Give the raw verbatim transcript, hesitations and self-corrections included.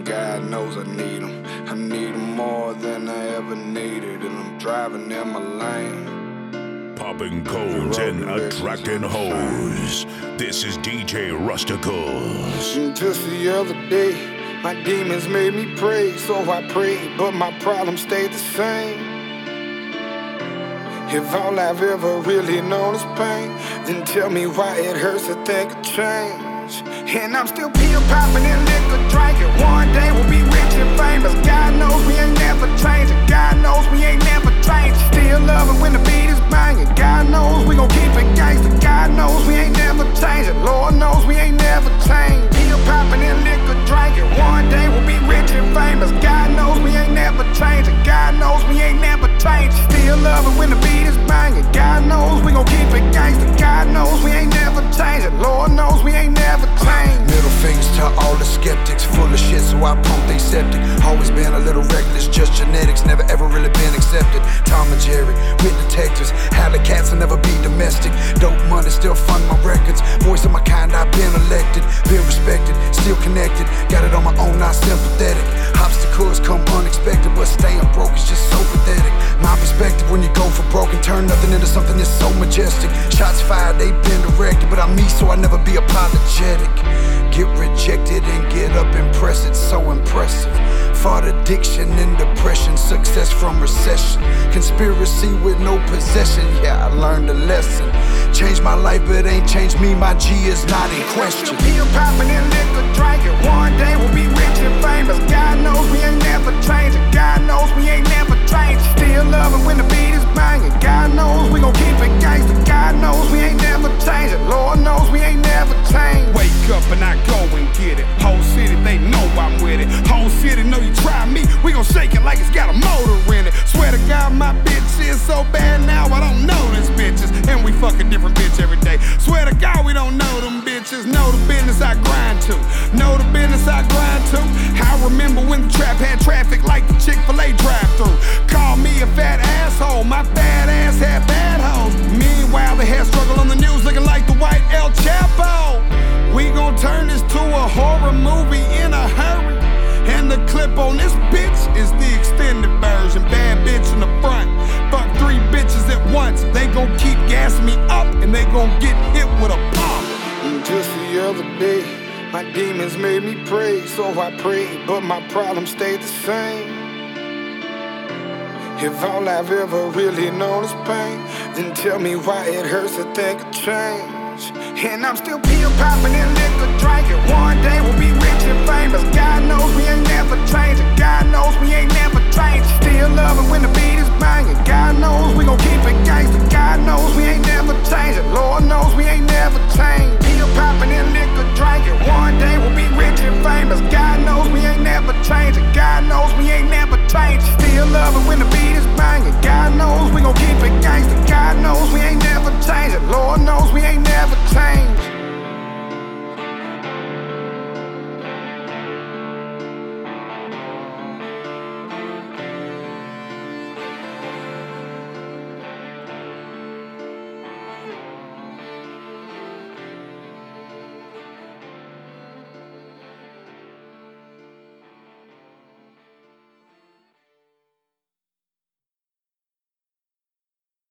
and God knows I need them. I need them more than I ever needed, and I'm driving in my lane. Popping codes and attracting hoes. This is D J Rusticals. Just the other day, my demons made me pray, so I prayed, but my problem stayed the same. If all I've ever really known is pain, then tell me why it hurts to think of change. And I'm still pill popping and liquor drinking. One day we'll be rich and famous. God knows we ain't never changing. God knows we ain't never changing. Still loving when the beat is banging. God knows we gon' keep it gangster. God knows we ain't never changing. Lord knows we ain't never changed. Pill popping and liquor drinking. One day we'll be rich and famous. God knows we ain't never changing. God knows we ain't never changing. Still loving when the beat is banging. God knows we gon' keep it gangster. God knows we ain't never changing. Lord knows we ain't never changed. Middle fingers to all the skeptics, full of shit, so I pump they septic. Always been a little reckless, just genetics, never ever really been accepted. Tom and Jerry, with detectives, Alley cats will never be domestic. Dope money, still fund my records. Voice of my kind, I've been elected, been respected, still connected. Got it on my own, not sympathetic. Obstacles come unexpected, but staying broke is just so pathetic. My perspective when you go for broke and turn nothing into something that's so majestic. Shots fired, they been directed, but I'm me, so I never be apologetic. Get rejected and get up and press it, so impressive. Fought addiction and depression, success from recession. Conspiracy with no possession, yeah, I learned a lesson. Changed my life, but ain't changed me, my G is not in question. Pill popping and liquor drinking. One day we'll be rich and famous. God knows we ain't never changing. God knows we ain't never changing. Still loving when the beat is banging. God knows we gon' keep it gangster. God knows we ain't never changing. Lord knows we ain't never changed. Wake up and I go and get it. Whole city, they know I'm with it. Whole city know you try me, we gon' shake it like it's got a motor in it. Swear to God, my bitch is so bad now I don't know these bitches. And we fuck a different bitch every day. Swear to God, we don't know them bitches. Know the business I grind to. Know the business I grind to. I remember when the trap had traffic like the Chick-fil-A drive-thru. Call me a fat asshole, my fat ass had bad hoes. Meanwhile, they had struggle on the news looking like the white El Chapo. We gon' turn this to a horror movie in a hurry. And the clip on this bitch is the extended version. Bad bitch in the front, fuck three bitches at once. They gon' keep gassing me up and they gon' get hit with a pump. Just the other day, my demons made me pray, so I prayed, but my problem stayed the same. If all I've ever really known is pain, then tell me why it hurts to think of change. And I'm still pill popping and liquor drinking. One day we'll be rich and famous. God knows we ain't never changing. God knows we ain't never changing. Still loving when the beat is banging. God knows we gon' keep it gangster. God knows we ain't never changing. Lord knows we ain't never changed. Pill popping and liquor drinking. One day we'll be rich and famous. God knows we ain't never changing. God knows we ain't never changing. Still loving when the beat is banging. God knows we gon' keep it gangster. God knows we ain't never changing. Lord knows we ain't never changed.